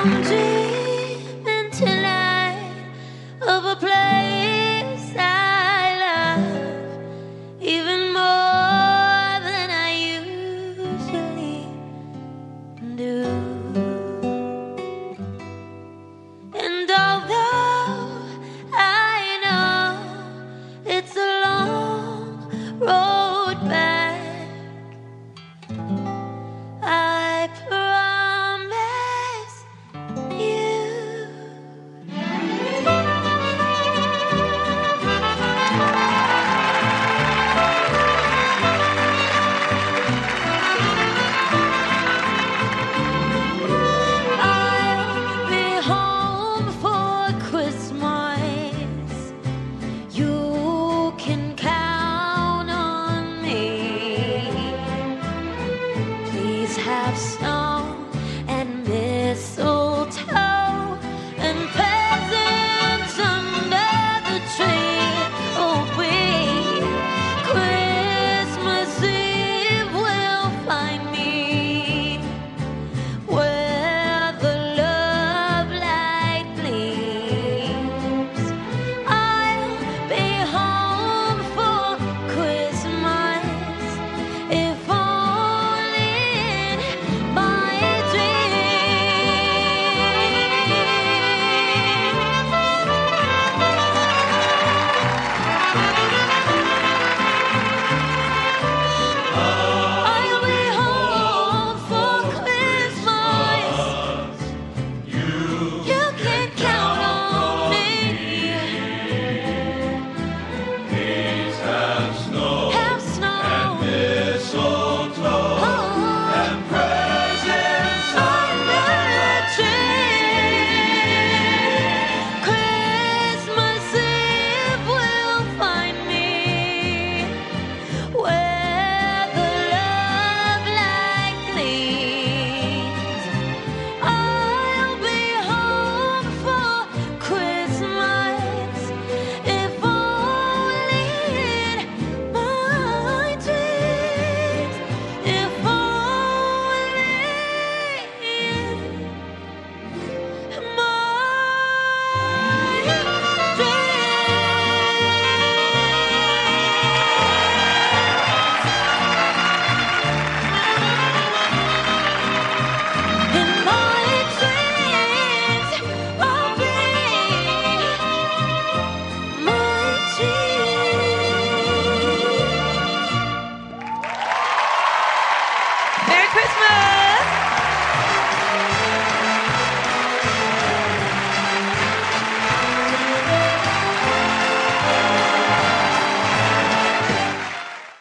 dreaming tonight of a place I love even more than I usually do. And although I know it's a long road back, I promise you. I'll be home for Christmas. You can count on me. Please have some